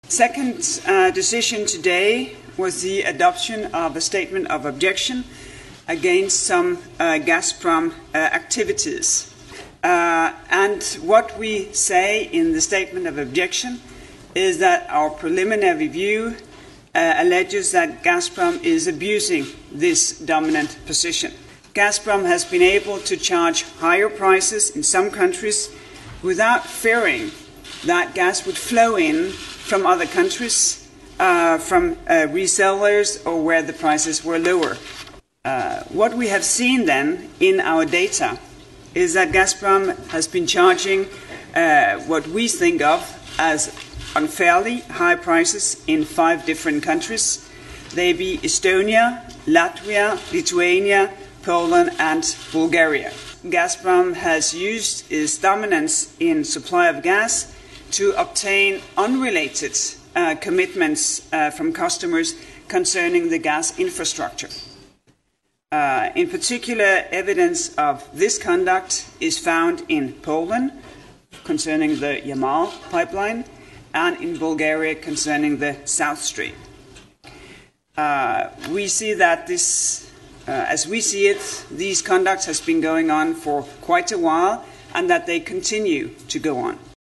Second decision today was the adoption of a statement of objection against some Gazprom activities. And what we say in the statement of objection is that our preliminary view alleges that Gazprom is abusing this dominant position. Gazprom has been able to charge higher prices in some countries without fearing that gas would flow in from other countries, from resellers, or where the prices were lower. What we have seen then in our data is that Gazprom has been charging what we think of as unfairly high prices in 5 different countries. They be Estonia, Latvia, Lithuania, Poland and Bulgaria. Gazprom has used its dominance in supply of gas to obtain unrelated commitments from customers concerning the gas infrastructure. In particular, evidence of this conduct is found in Poland concerning the Yamal pipeline and in Bulgaria concerning the South Stream. We see that this, as we see it, these conducts has been going on for quite a while and that they continue to go on.